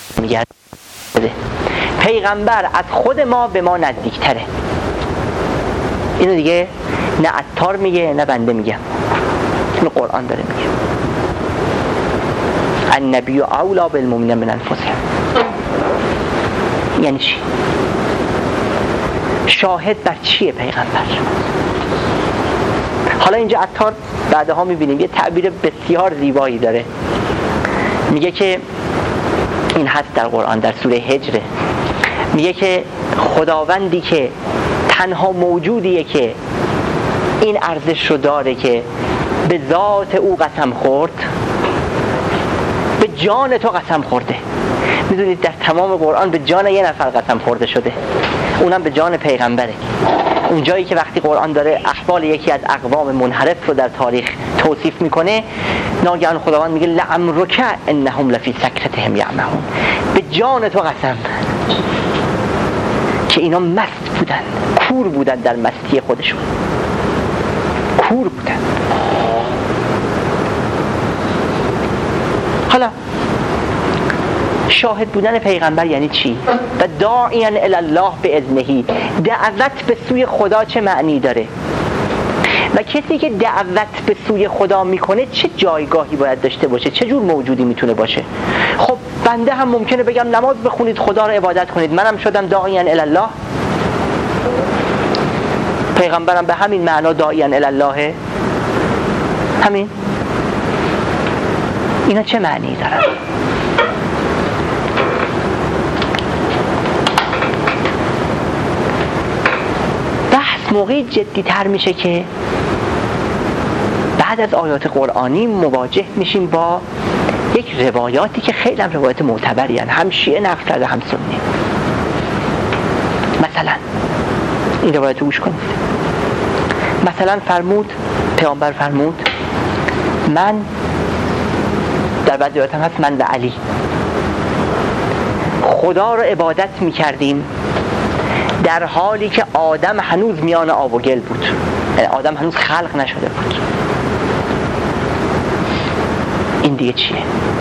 میگرده. پیغمبر از خود ما به ما نزدیکتره. اینو دیگه نه عطار میگه نه بنده میگم، اینو قرآن داره میگه. النبی اولی بالمؤمنین من انفسهم. یعنی چی؟ شاهد بر چیه پیغمبر؟ حالا اینجا عطار بعدها میبینیم یه تعبیر بسیار زیبایی داره، میگه که این هست در قرآن در سوره هجر، میگه که خداوندی که تنها موجودیه که این ارزش رو داره که به ذات او قسم خورد، به جان تو قسم خورده. میدونید در تمام قرآن به جان یه نفر قسم خورده شده، اونم به جان پیغمبره. اون جایی که وقتی قرآن داره احوال یکی از اقوام منحرف رو در تاریخ توصیف میکنه، ناگهان خداوند میگه لعمرک انهم لفی سکرتهم یعمهون. به جان تو قسم که اینا مست بودن، کور بودن در مستی خودشون، کور بودن. حالا شاهد بودن پیغمبر یعنی چی؟ و داعیاً الی الله باذنه، دعوت به سوی خدا چه معنی داره؟ و کسی که دعوت به سوی خدا میکنه چه جایگاهی باید داشته باشه؟ چه جور موجودی میتونه باشه؟ خب بنده هم ممکنه بگم نماز بخونید، خدا رو عبادت کنید، منم شدم داعیاً الی الله. پیغمبرم به همین معنا داعیاً الی الله. همین. اینا چه معنی دارن؟ بحث موقعی جدی تر میشه که بعد از آیات قرآنی مواجه میشیم با یک روایاتی که خیلی هم روایات معتبری هستند، هم شیعه نقل کرده هم سنی. مثلا این روایت رو گوش کنید. مثلا پیامبر فرمود من، در بعضی روایات هم هست من و علی خدا رو عبادت میکردیم در حالی که آدم هنوز میان آب و گل بود، یعنی آدم هنوز خلق نشده بود. این دیگه چیه؟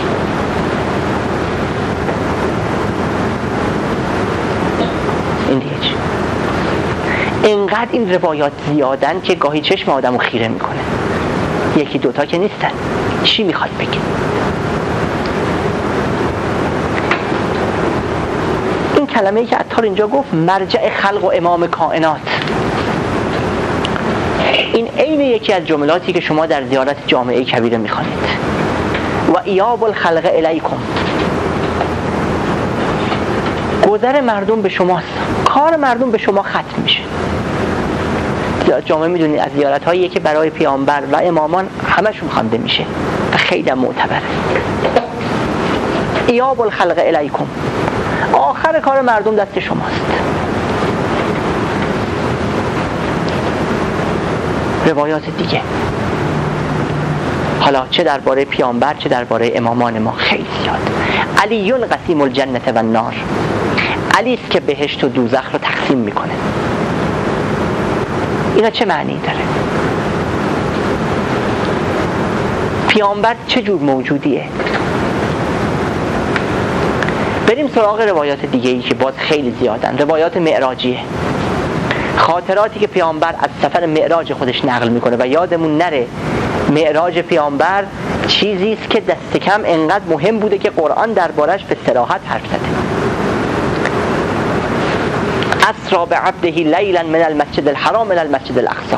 این دیگه چیه؟ اینقدر این روایات زیادن که گاهی چشم آدمو خیره میکنه. یکی دوتا که نیستن. چی میخواد بگه؟ این کلمه‌ای که عطار اینجا گفت مرجع خلق و امام کائنات، این عین یکی از جملاتی که شما در زیارت جامعه کبیره میخوانید. و ایاب الخلق الیکم، گذر مردم به شماست، کار مردم به شما ختم میشه. جامعه میدونید از زیارت هایی که برای پیامبر و امامان همشون خوانده میشه و خیلی معتبره. ایاب الخلق الیکم، آخر کار مردم دست شماست. روایات دیگه حالا چه درباره پیامبر چه درباره امامان ما خیلی زیاد. علی قسیم الجنة و النار، علی است که بهشت و دوزخ رو تقسیم میکنه. اینا چه معنی داره؟ پیامبر چه جور موجودیه؟ بریم سراغ روایات دیگه ای که باز خیلی زیادن. روایات معراجیه، خاطراتی که پیامبر از سفر معراج خودش نقل میکنه. و یادمون نره معراج پیامبر چیزی است که دست کم انقدر مهم بوده که قرآن دربارش به صراحت حرف زده. اسری بعبده لیلا من المسجد الحرام الى المسجد الاقصی.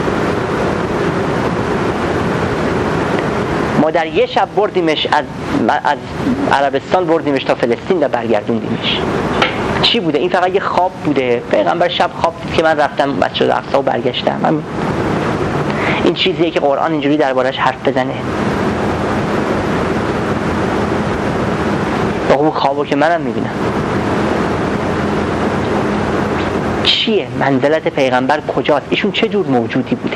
ما در یه شب بردیمش از عربستان بردیمش تا فلسطین و برگردوندیمش. چی بوده؟ این فقط یه خواب بوده. پیغمبر شب خواب دید که من رفتم مسجد الاقصی و برگشتم. این چیزیه که قرآن اینجوری دربارش حرف بزنه. اون خوابو که منم میبینم. چیه؟ منزلت پیغمبر کجاست؟ ایشون چه جور موجودی بوده؟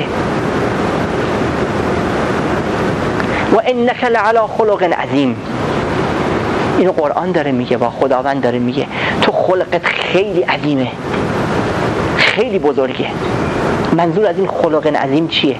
و انک لعلی خلق عظیم. اینو قرآن داره میگه، با خداوند داره میگه تو خلقت خیلی عظیمه، خیلی بزرگه. منظور از این خلق عظیم چیه؟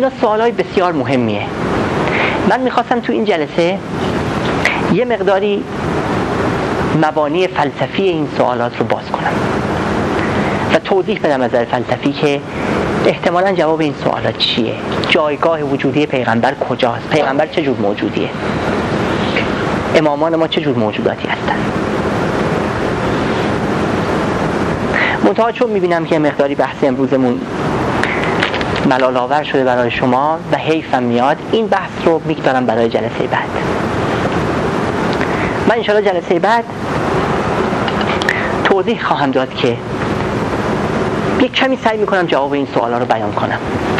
اینا سوالای بسیار مهمیه. من میخواستم تو این جلسه یه مقداری مبانی فلسفی این سوالات رو باز کنم و توضیح بدم از نظر فلسفی که احتمالاً جواب این سوالات چیه، جایگاه وجودی پیغمبر کجاست، پیغمبر چه جور موجودیه، امامان ما چه جور موجوداتی هستن. منتها چون میبینم که مقداری بحث امروزمون ملال‌آور شده برای شما و حیفم میاد، این بحث رو میگذارم برای جلسه بعد. من انشاءالله جلسه بعد توضیح خواهم داد که یک کمی سعی میکنم جواب این سوالا رو بیان کنم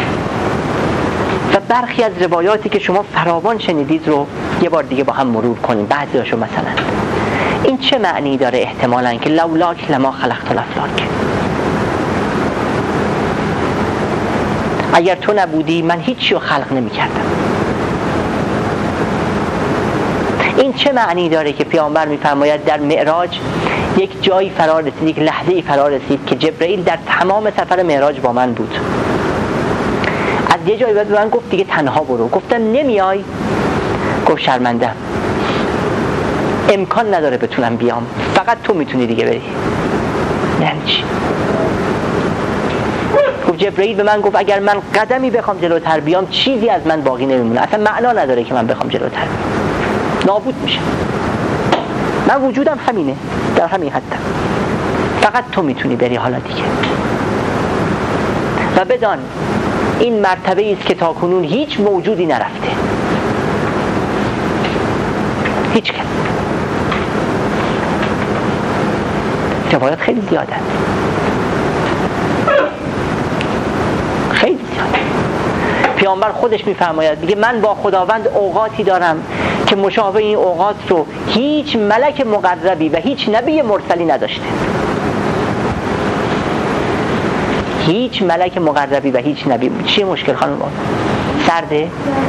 و برخی از روایاتی که شما فراوان شنیدید رو یه بار دیگه با هم مرور کنیم. بعضیاشو مثلا این چه معنی داره احتمالاً که لولاک لما خلقت الافلاک، اگر تو نبودی من هیچی رو خلق نمی کردم. این چه معنی داره که پیامبر می‌فرماید در معراج یک جایی فرا رسید، یک لحظه‌ای فرا رسید که جبرئیل در تمام سفر معراج با من بود. از یه جایی بعد به من گفت دیگه تنها برو. گفتم نمیای؟ گفت شرمندم، امکان نداره بتونم بیام، فقط تو میتونی دیگه بری. یعنی چی؟ گفت جبرئیل به من گفت اگر من قدمی بخوام جلوتر بیام چیزی از من باقی نمیمونه، اصلا معنا نداره که من بخوام جلوتر بیام، نابود میشم. من وجودم همینه، در همین حدم، فقط تو میتونی بری حالا دیگه. و بدان این مرتبه است که تاکنون هیچ موجودی نرفته، هیچ کس. روایات خیلی زیاده، خیلی زیاده. پیامبر خودش میفرماید دیگه من با خداوند اوقاتی دارم که مشابه این اوقات رو هیچ ملک مقربی و هیچ نبی مرسلی نداشته. هیچ ملک مقربی و هیچ نبی. چیه مشکل خانم؟ سرده؟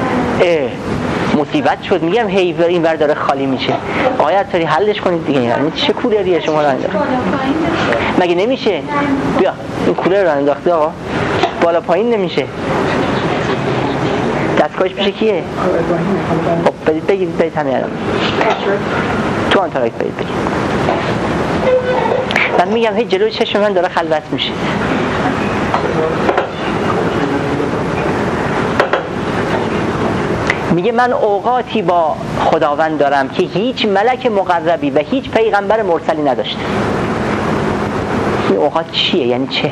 مصیبت شد. میگم هی این ور داره خالی میشه. آیت تاری حلش کنید دیگه. یعنی چه کولاریه شما رو انداخت؟ مگه نمیشه؟ بیا این کولر رو انداخته آقا. بالا پایین نمیشه. دستگاهش میشه کیه؟ خب بگید همین الان تو آنتراکت بگید. من میگم هی جلوی چشم من داره خلوت میشه. میگه من اوقاتی با خداوند دارم که هیچ ملک مقربی و هیچ پیغمبر مرسلی نداشته. این اوقات چیه؟ یعنی چه؟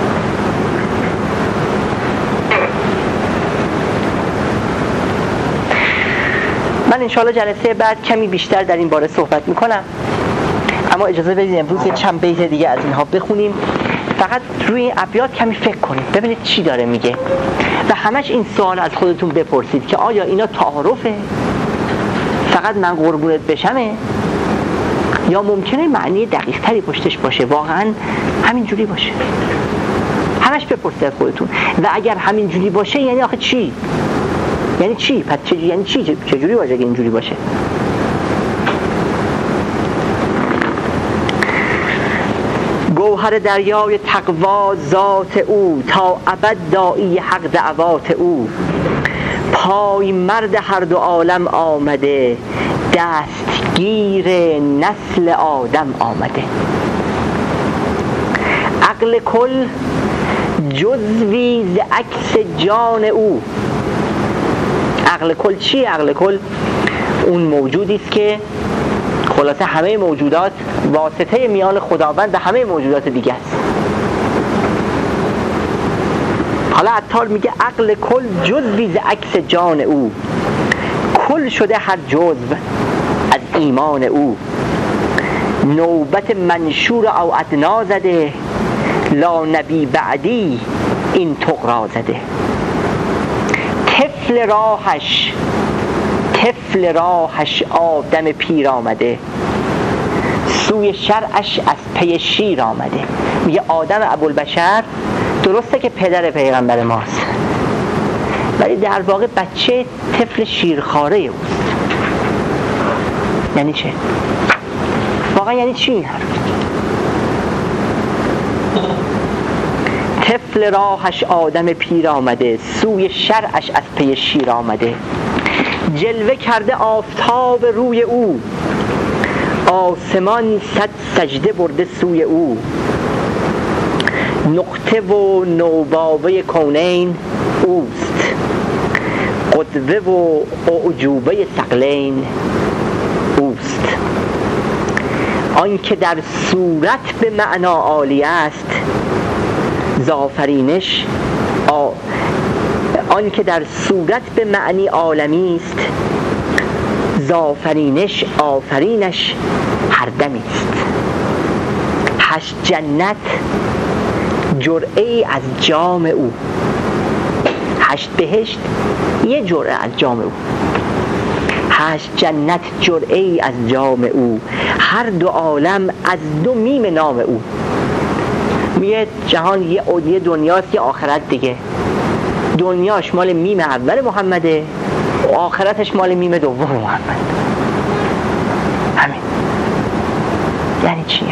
من انشاءالله جلسه بعد کمی بیشتر در این باره صحبت میکنم، اما اجازه بدید امروز یه چند بیت دیگه از اینها بخونیم. فقط روی این ابیات کمی فکر کنید ببینید چی داره میگه و همش این سوال از خودتون بپرسید که آیا اینا تعارفه؟ فقط من قربونت بشمه؟ یا ممکنه معنی دقیق تری پشتش باشه، واقعا همین جوری باشه؟ همش بپرسید از خودتون. و اگر همین جوری باشه یعنی آخه چی؟ یعنی چی؟ پس یعنی چی؟ چجوری باشه که اینجوری باشه؟ گوهر دریای تقوا ذات او، تا ابد داعی حق دعوات او. پای مرد هر دو عالم آمده، دستگیر نسل آدم آمده. عقل کل جزوی ز عکس جان او. عقل کل چیه؟ عقل کل اون موجودی است که خلاصه همه موجودات واسطه میان خداوند و همه موجودات دیگه است. حالا عطار میگه عقل کل جزوی ز عکس جان او. کل شده هر جزو از ایمان او. نوبت منشور او ادنا زده، لا نبی بعدی این تقرا زده. طفل راهش آدم پیر آمده، سوی شرعش از پی شیر آمده. میگه آدم ابوالبشر درسته که پدر پیغمبر ماست، ولی در واقع بچه طفل شیرخواره اوست. یعنی چه؟ واقعا یعنی چی این حرف؟ اصل راهش آدم پیر آمده، سوی شرعش از پی شیر آمده. جلوه کرده آفتاب روی او، آسمان صد سجده برده سوی او. نقطه و نوباوه کونین اوست، قدوه و اعجوبه ثقلین اوست. آنکه در صورت به معنا عالی است، زآفرینش آنکه در صورت به معنی عالمی است، زآفرینش آفرینش هر دمی است. 8 جنت جرعه از جام او، 8 بهشت یه جرعه از جام او. 8 جنت جرعه از جام او، هر 2 عالم از 2 میم نام او. میگه جهان یه دنیاست یه آخرت دیگه. دنیاش مال میم اول محمده و آخرتش مال میم دوم محمد. همین یعنی چی؟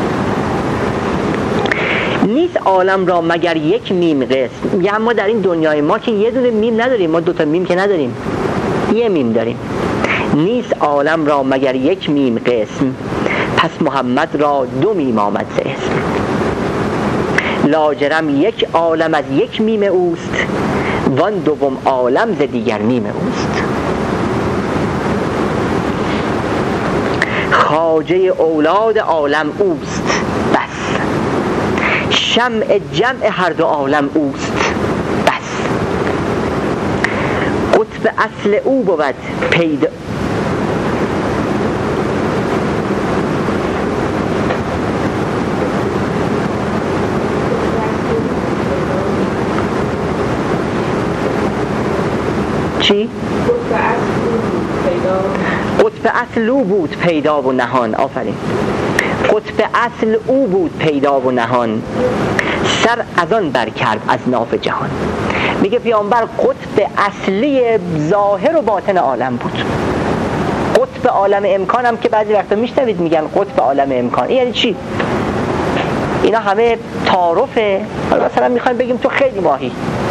نیست عالم را مگر یک میم قسم. میگه اما در این دنیای ما که یه دونه میم نداریم، ما 2 تا میم که نداریم، یه میم داریم. نیست عالم را مگر یک میم قسم، پس محمد را 2 میم آمد ز اسم. لاجرم یک عالم از یک میم اوست، وان دوم عالم ز دیگر میم اوست. خواجه اولاد عالم اوست بس، شمع جمع هر 2 عالم اوست بس. قطب اصل او بود پیدا چی؟ قطب اصل او بود پیدا و نهان. آفرین. قطب اصل او بود پیدا و نهان، سر از آن بر کرد از ناف جهان. میگه پیامبر قطب اصلی ظاهر و باطن عالم بود. قطب عالم امکان هم که بعضی وقتا میشنوید میگن قطب عالم امکان. این یعنی چی؟ اینا همه تعارفه. حالا مثلا میخوایم بگیم تو خیلی ماهی،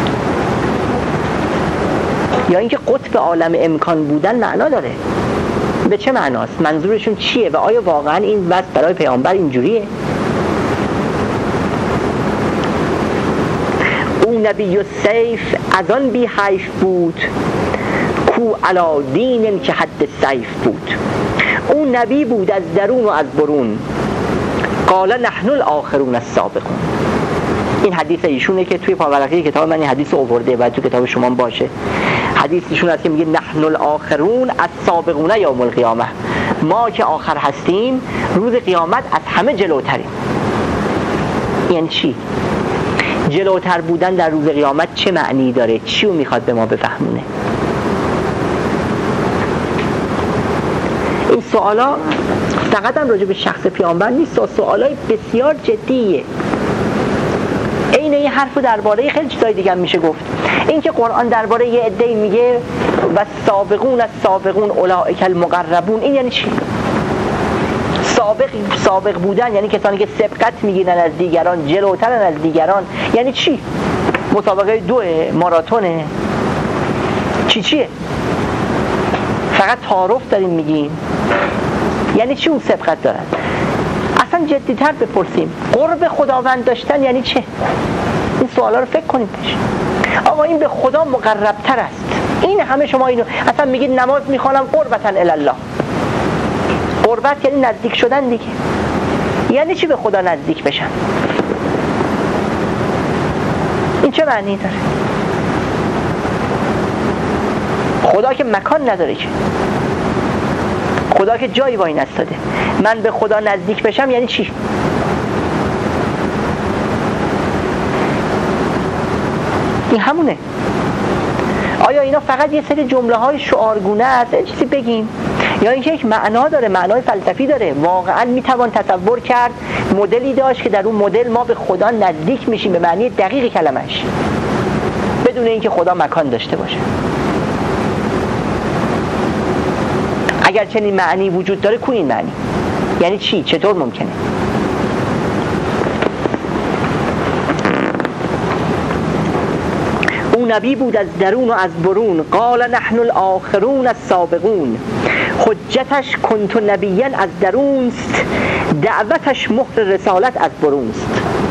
یا اینکه قطب عالم امکان بودن معنا داره. به چه معناست؟ منظورشون چیه؟ و آیا واقعا این وصف برای پیامبر اینجوریه؟ او نبی السیف از آن بی حیف بود، کو علا دین که حد سیف بود. او نبی بود از درون و از برون، قال نحن الاخرون السابقون. این حدیث ایشونه که توی پاورقی کتاب من این حدیث آورده و تو کتاب شما باشه. حدیث ایشون هست که میگه نحن الاخرون السابقون یوم القیامه. ما که آخر هستیم روز قیامت از همه جلوتریم. یعنی چی؟ جلوتر بودن در روز قیامت چه معنی داره؟ چی رو میخواد به ما بفهمونه؟ این سوالا فقط هم راجع به شخص پیامبر نیست، سوالای بسیار جدیه. این حرفو درباره خیلی چیزای دیگه هم میشه گفت. این که قرآن درباره یه عده‌ای میگه و سابقون از سابقون اولئک المقربون، این یعنی چی؟ سابق بودن یعنی کسانی که سبقت میگیرن از دیگران، جلوترن از دیگران. یعنی چی؟ مسابقه 2 ماراتونه؟ چیه؟ فقط تعارف داریم میگیم؟ یعنی چی اون سبقت دارن؟ اصلا جدی‌تر بپرسیم، قرب خداوند داشتن یعنی چه؟ این سوالا رو فکر کنیم بهش. آقا این به خدا مقربتر است. این همه شما اینو اصلا میگید نماز میخوانم قربتاً الی الله. قربت یعنی نزدیک شدن دیگه. یعنی چی به خدا نزدیک بشن؟ این چه معنی داره؟ خدا که مکان نداره که. خدا که جایی وای نستاده. من به خدا نزدیک بشم یعنی چی؟ این همونه. آیا اینا فقط یه سری جمله های شعارگونه است؟ چیزی بگیم؟ یا اینکه یک معنا داره، معنای فلسفی داره؟ واقعا میتوان تصور کرد مدلی داشت که در اون مدل ما به خدا نزدیک میشیم به معنی دقیق کلمش، بدون اینکه خدا مکان داشته باشه. اگر چنین معنی وجود داره کو این معنی؟ یعنی چی؟ چطور ممکنه؟ او نبی بود از درون و از برون، قال نحن الاخرون السابقون. حجتش کنت نبیا از درونست، دعوتش مهر رسالت از برونست.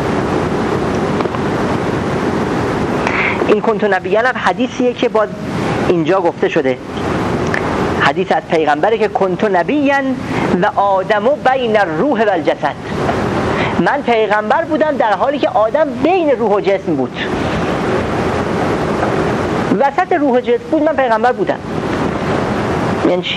این کنت نبیا حدیثیه که باز اینجا گفته شده، حدیث از پیغمبره که کنت نبیا و آدم بین الروح و الجسد. من پیغمبر بودم در حالی که آدم بین روح و جسم بود، وسط روح و جسم بود، من پیغمبر بودم. یعنی چی؟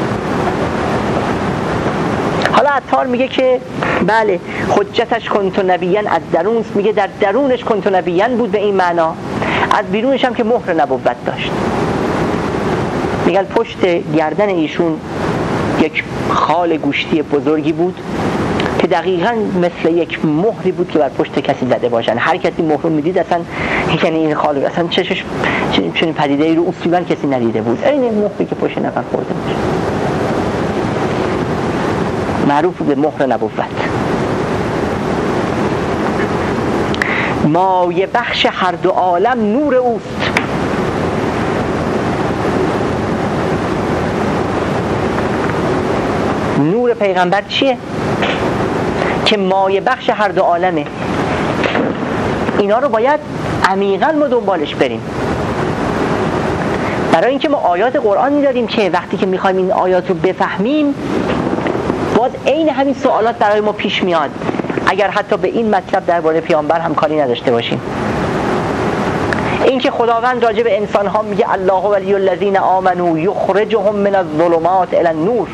حالا عطار میگه که بله حجتش کنت نبیا از درون، میگه در درونش کنت نبیا بود به این معنا، از بیرونش هم که مهر نبوت داشت. میگن پشت گردن ایشون یک خال گوشتی بزرگی بود که دقیقاً مثل یک مهری بود که بر پشت کسی زده باشن. هر کسی مهر رو میدید اصلا یعنی این خال اصلا چشش چنین پدیده ای رو اصولاً کسی ندیده بود. این مهری که پشت نفر خورده بود معروف به مهر نبوت. مایه بخش هر دو عالم نور اوست. نور پیغمبر چیه؟ که مایه بخش هر دو عالمه. اینا رو باید عمیقاً ما دنبالش بریم، برای اینکه ما آیات قرآنی داریم که وقتی که میخوایم این آیات رو بفهمیم باز عین همین سوالات برای ما پیش میاد، اگر حتی به این مطلب درباره پیامبر هم کاری نداشته باشیم. این که خداوند راجع به انسان ها میگه الله ولی الذین آمنوا یخرجهم من الظلمات الی النور،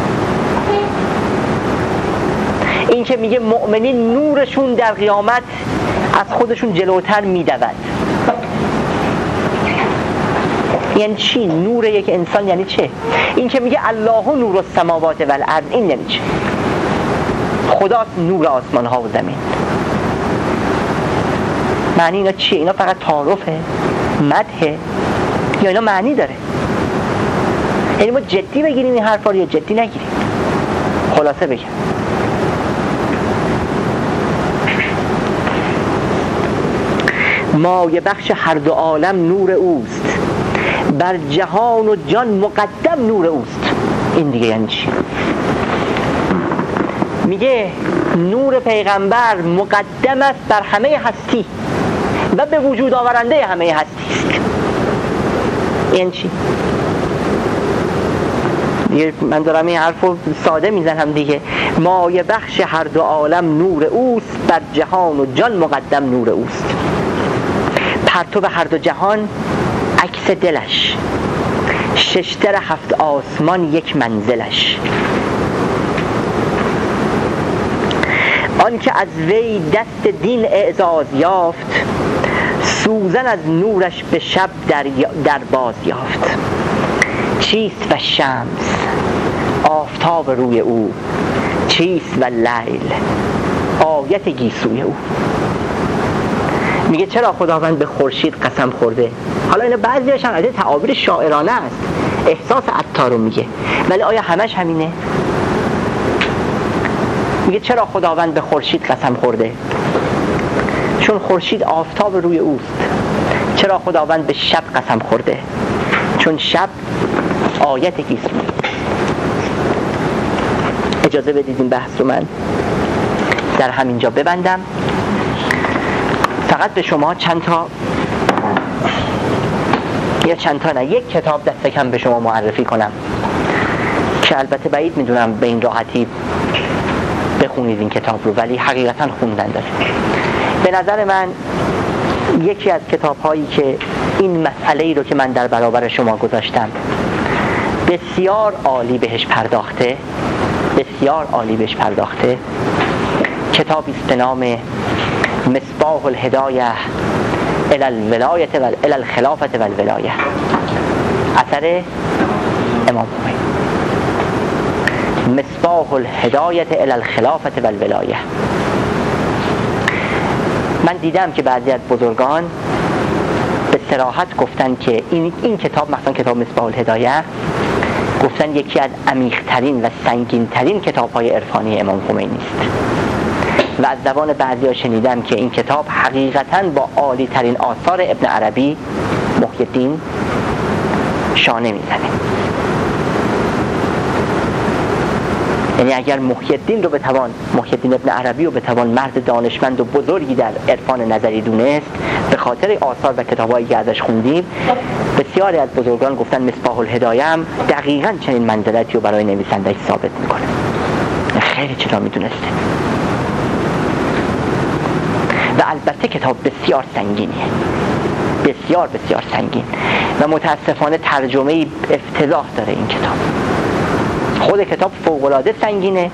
این که میگه مؤمنین نورشون در قیامت از خودشون جلوتر میدود. یعنی چی نور یک انسان؟ یعنی چه؟ این که میگه الله نور السماوات و الارض، این یعنی چه؟ خداست نور آسمان ها و زمین. معنی اینا چیه؟ اینا فقط تعارفه، مدحه، یا اینا معنی داره؟ یعنی ما جدی بگیریم این حرفا رو یا جدی نگیریم؟ خلاصه بگم، مایه بخش هر دو عالم نور اوست، بر جهان و جان مقدم نور اوست. این دیگه یعنی چی؟ میگه نور پیغمبر مقدم است بر همه هستی و به وجود آورنده همه هستی است. این چی؟ من دارم این حرف رو ساده میزنم دیگه. مایه بخش هر دو عالم نور اوست، بر جهان و جان مقدم نور اوست. پرتو هر دو جهان عکس دلش، ششتر هفت آسمان یک منزلش. آن که از وی دست دین اعزاز یافت، سوزن از نورش به شب در باز یافت. چیست و شمس آفتاب روی او، چیست و لیل آیت گیسوی او. میگه چرا خداوند به خورشید قسم خورده؟ حالا اینا بعضی‌هاش هم از تعابیر شاعرانه است، احساس عطار رو میگه، ولی آیا همش همینه؟ میگه چرا خداوند به خورشید قسم خورده؟ چون خورشید آفتاب روی اوست. چرا خداوند به شب قسم خورده؟ چون شب آیت گیسوی. اجازه بدید این بحث رو من در همینجا ببندم. فقط به شما چند تا یک کتاب دست کم به شما معرفی کنم که البته بعید میدونم به این راحتی بخونید این کتاب رو، ولی حقیقتا خوندن داره. به نظر من یکی از کتاب هایی که این مسئله رو که من در برابر شما گذاشتم بسیار عالی بهش پرداخته، کتابی است به نام مصباح الهدایه الی الولایه و الی الخلافه و الولایه، اثر امام خمینی. مصباح الهدایه الی الخلافه و الولایه. من دیدم که بعضی از بزرگان به صراحت گفتن که این کتاب، مثلا کتاب مصباح الهدایه، گفتن یکی از عمیق‌ترین و سنگین‌ترین کتاب‌های عرفانی امام خمینی است. و از زبان بعضیا شنیدم که این کتاب حقیقتاً با عالی ترین آثار ابن عربی محی الدین شانه میزنه. یعنی اگر محی الدین ابن عربی رو بتوان مرد دانشمند و بزرگی در عرفان نظری دونست به خاطر آثار و کتابایی که ازش خوندیم، بسیاری از بزرگان گفتن مصباح الهدایه هم دقیقاً چنین منزلتی رو برای نویسنده‌اش ثابت میکنه. خیلی چرا میدونسته. و البته کتاب بسیار سنگینیه، بسیار بسیار سنگین و متاسفانه ترجمه افتضاح داره این کتاب. خود کتاب فوق‌العاده سنگینه.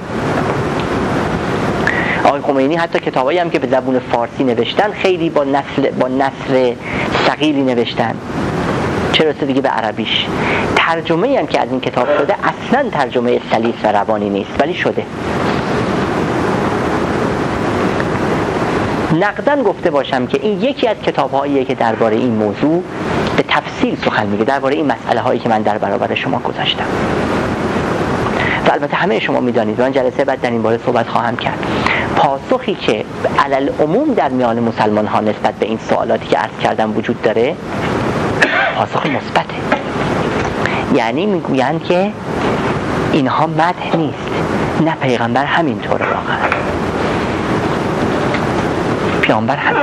آقای خمینی حتی کتابایی هم که به زبان فارسی نوشتن خیلی با نثر ثقیلی نوشتن، چه رسه دیگه به عربیش. ترجمه‌ای هم که از این کتاب شده اصلاً ترجمه سلیس و روانی نیست، ولی شده. نقداً گفته باشم که این یکی از کتاب‌هاییه که درباره این موضوع به تفصیل سخن میگه، درباره این مسئله هایی که من در برابر شما گذاشتم. و البته همه شما میدانید، من جلسه بعد در این باره صحبت خواهم کرد. پاسخی که علل عموم در میان مسلمان ها نسبت به این سوالاتی که عرض کردم وجود داره، پاسخ مثبته. یعنی میگویند که اینها مدح نیست، نه پیغمبر همینطوره، واقعا پیامبر همین.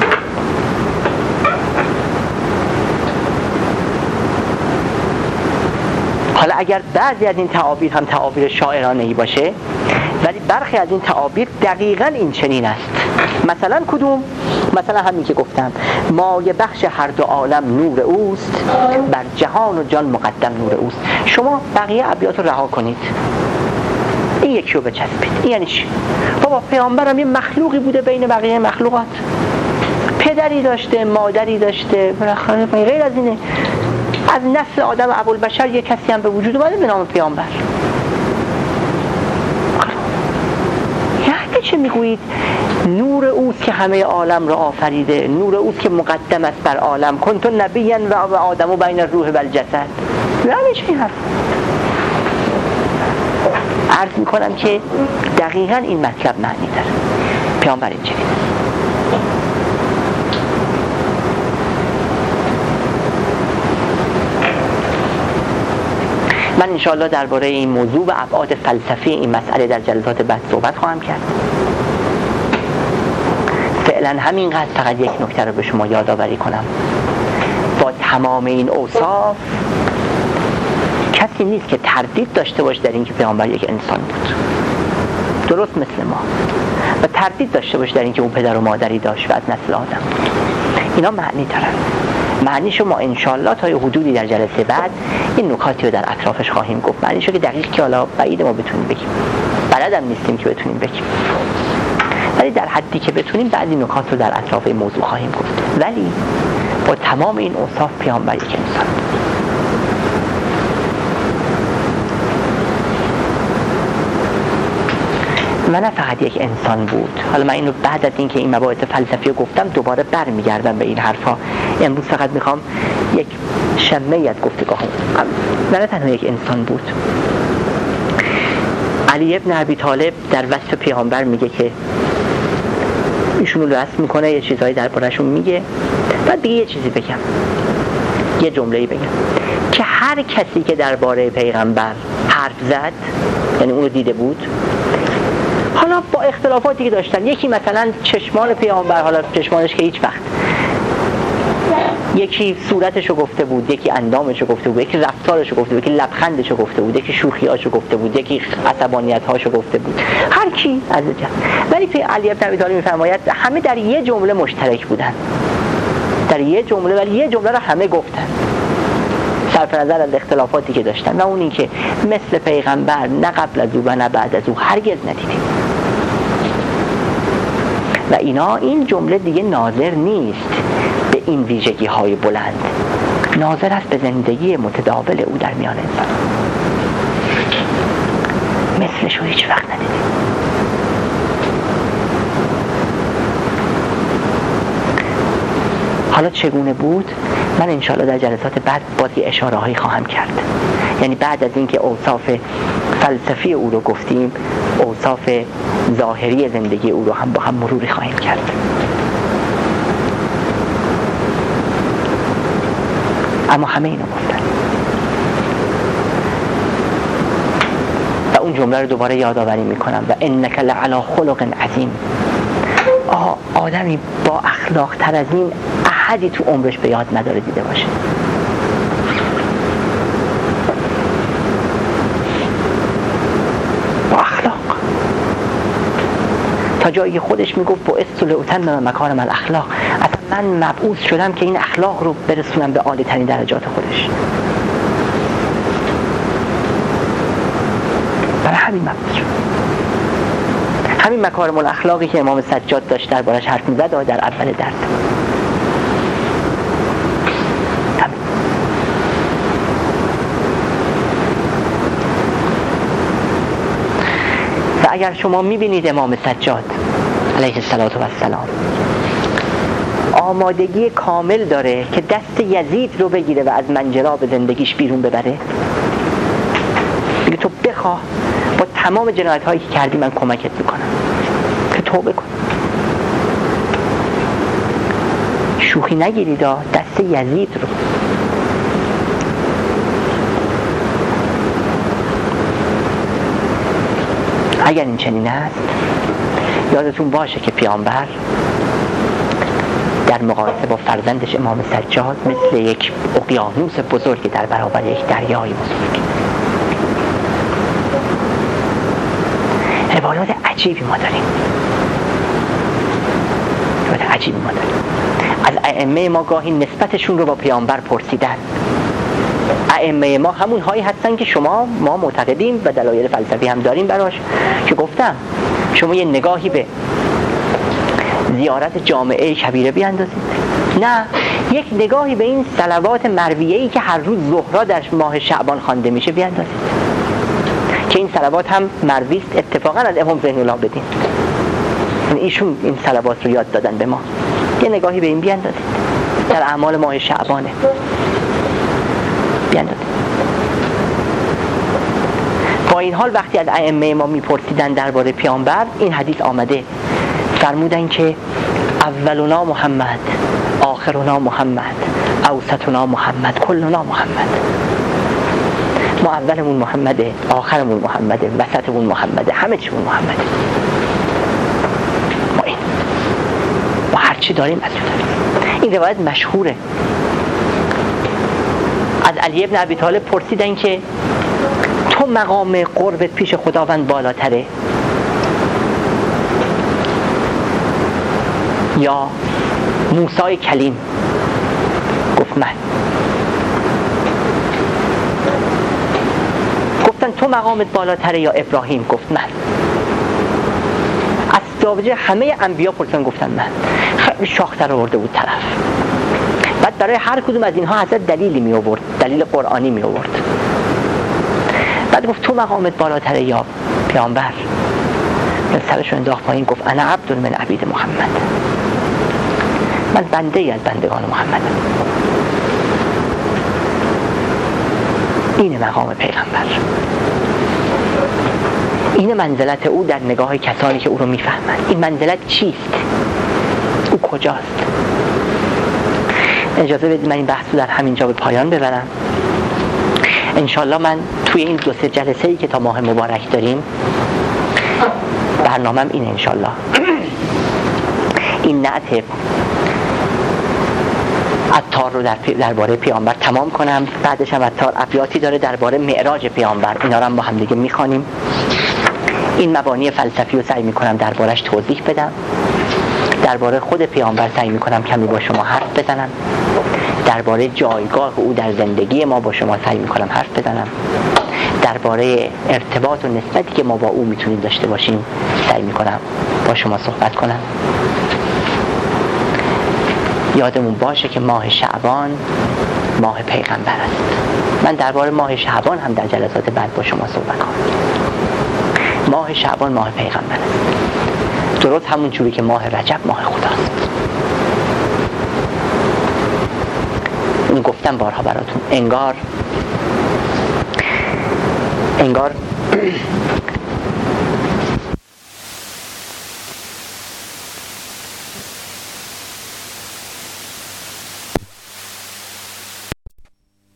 حالا اگر بعضی از این تعابیر هم تعابیر شاعرانه‌ای باشه، ولی برخی از این تعابیر دقیقاً این چنین است. مثلا کدوم؟ مثلا همین که گفتم مایه بخش هر دو عالم نور اوست، بر جهان و جان مقدم نور اوست. شما بقیه ابیات رو رها کنید، این یکی رو بچسبید. این یعنی چی؟ بابا پیامبرم یه مخلوقی بوده بین بقیه مخلوقات، پدری داشته، مادری داشته، بالاخره غیر از اینه. از نسل آدم ابوالبشر یک کسی هم به وجود اومده به نام پیامبر. یعنی چه میگویید؟ نور اوست که همه عالم را آفریده، نور اوست که مقدم است بر عالم، کنت نبیا و آدم بین الروح و الجسد. یعنی چه این حرف؟ عرض میکنم که دقیقاً این مطلب معنی داره. پیامبر این چنین. من انشاءالله درباره این موضوع و ابعاد فلسفی این مسئله در جلسات بعد صحبت خواهم کرد. فعلا همینقدر فقط یک نکته رو به شما یادآوری کنم. با تمام این اوصاف کسی نیست که تردید داشته باشه در اینکه پیامبر یک انسان بود، درست مثل ما، و تردید داشته باشه در اینکه اون پدر و مادری داشت و از نسل آدم بود. اینا معنی دارن. معنیشو ما انشالله تا یه حدودی در جلسه بعد این نکاتی رو در اطرافش خواهیم گفت. معنیشو که دقیق که حالا بعید ما بتونیم بگیم، بلدم نیستیم که بتونیم بگیم، ولی در حدی که بتونیم بعضی نکات رو در اطراف این موضوع خواهیم گفت. ولی با تمام این اوصاف پیامبر یک انسان بود. و نه فقط یک انسان بود. حالا من اینو بعد از اینکه این مباحث فلسفی رو گفتم دوباره برمیگردم به این حرفا. امروز فقط میخوام یک شمه‌ای از گفتگاهم. نه تنها یک انسان بود. علی ابن ابی طالب در وصف پیامبر میگه که ایشونو رسم میکنه، یه چیزایی درباره‌شون میگه، بعد دیگه یه چیزی بگم، یه جمله‌ای بگم که هر کسی که درباره پیغمبر حرف زد، یعنی اونو دیده بود، حالا با اختلافاتی که داشتن، یکی مثلا چشمان پیامبر، حالا چشمانش که هیچ وقت، یکی صورتشو گفته بود، یکی اندامشو گفته بود، یکی رفتارشو گفته بود، یکی لبخندشو گفته بود، یکی شوخیاشو گفته بود، یکی عصبانیت‌هاشو گفته بود، هر کی از جهت. ولی علی ابن ابی طالب می‌فرماید همه در یه جمله مشترک بودن، در یه جمله، ولی یه جمله رو همه گفتن صرف نظر از اختلافاتی که داشتن، و اون این که مثل پیغمبر نه قبل از او و نه بعد از او هرگز ندیدیم. و این جمله دیگه ناظر نیست به این ویژگی های بلند، ناظر است به زندگی متداول او در میان انسان. مثلش رو هیچ وقت ندیدیم. حالا چگونه بود؟ من انشاءالله در جلسات بعد باز یه اشاره هایی خواهم کرد. یعنی بعد از اینکه اوصاف فلسفی او رو گفتیم، اوصاف ظاهری زندگی او رو هم با هم مروری خواهیم کرد. اما همه اینو گفتن و اون جمله رو دوباره یادآوری میکنم و انک لعلی خلق عظیم. آدمی با اخلاق تر از این احدی تو عمرش به یاد نداره دیده باشه. با اخلاق تا جایی خودش میگفت بعثت لأتمم مکارم الاخلاق، اصلا من مبعوث شدم که این اخلاق رو برسونم به عالی ترین درجات خودش. برای همین مبعوث شد. همین مکارم الاخلاقی که امام سجاد داشت دربارش حرف می‌زد در اول درس. و اگر شما می‌بینید امام سجاد علیه السلام آمادگی کامل داره که دست یزید رو بگیره و از منجلاب زندگیش بیرون ببره، بگه تو بخواه با تمام جنایت‌هایی که کردی من کمکت میکنم که توبه کن. شوخی نگیرید دست یزید رو. اگر این چنین است یادتون باشه که پیامبر در مقایسه با فرزندش امام سجاد مثل یک اقیانوس بزرگ در برابر یک دریای بزرگ. روایات عجیبی ما داریم. از ائمه ما گاهی نسبتشون رو با پیامبر پرسیدن. ائمه ما همون هایی هستن که ما معتقدیم و دلایل فلسفی هم داریم براش، که گفتم شما یه نگاهی به زیارت جامعه کبیره بیاندازید، نه یک نگاهی به این صلوات مرویه‌ای که هر روز ظهرا در ماه شعبان خوانده میشه بیاندازید، که این صلوات هم مروی است اتفاقا از امام زین العابدین. ایشون این صلوات رو یاد دادن به ما. یه نگاهی به این بیاندازید، در اعمال ماه شعبانه بیاندازید. با این حال وقتی از ائمه ما میپرسیدن درباره پیامبر، این حدیث آمده، فرمودن که اولنا محمد، آخرنا محمد، اوسطنا محمد، کلنا محمد. ما اولمون محمده، آخرمون محمده، وسطمون محمده، همه چیمون محمده. ما هر چی داریم از داریم. این روایت مشهوره. از علی ابن ابی طالب پرسیدن که تو مقام قربت پیش خداوند بالاتره یا موسی کلیم؟ گفت من. گفتن تو مقامت بالاتره یا ابراهیم؟ گفت من. از جاوجه همه انبیا پرسیدن، گفتن من. خیلی شاختر آورده بود طرف. بعد برای هر کدوم از اینها حضرت دلیلی می آورد، دلیل قرآنی می آورد. بعد گفت تو مقامت بالاتره یا پیامبر؟ سرش انداخت پایین، گفت انا عبد من عبید محمد، من بنده ای از بندگان محمد. این مقام پیغمبر، این منزلت او در نگاه کسانی که او رو میفهمند. این منزلت چیست؟ او کجاست؟ اجازه بدید من این بحث رو در همینجا به پایان ببرم. انشالله من توی این 2-3 جلسه‌ای که تا ماه مبارک داریم، برنامه‌م اینه انشالله این نعت عطار رو درباره پیامبر تمام کنم. بعدش هم عطار ابیاتی داره درباره معراج پیامبر، اینا رو هم با هم دیگه میخوانیم. این مبانی فلسفی رو سعی میکنم دربارش توضیح بدم. درباره خود پیامبر سعی میکنم کمی با شما حرف بزنم. درباره جایگاه او در زندگی ما با شما سعی میکنم حرف بزنم. درباره ارتباط و نسبتی که ما با او میتونیم داشته باشیم سعی میکنم با شما صحبت کنم. یادمون باشه که ماه شعبان ماه پیغمبر است. من درباره ماه شعبان هم در جلسات بعد با شما صحبت کنم. ماه شعبان ماه پیغمبر است، درست همون جوری که ماه رجب ماه خداست. این گفتم بارها براتون، انگار انگار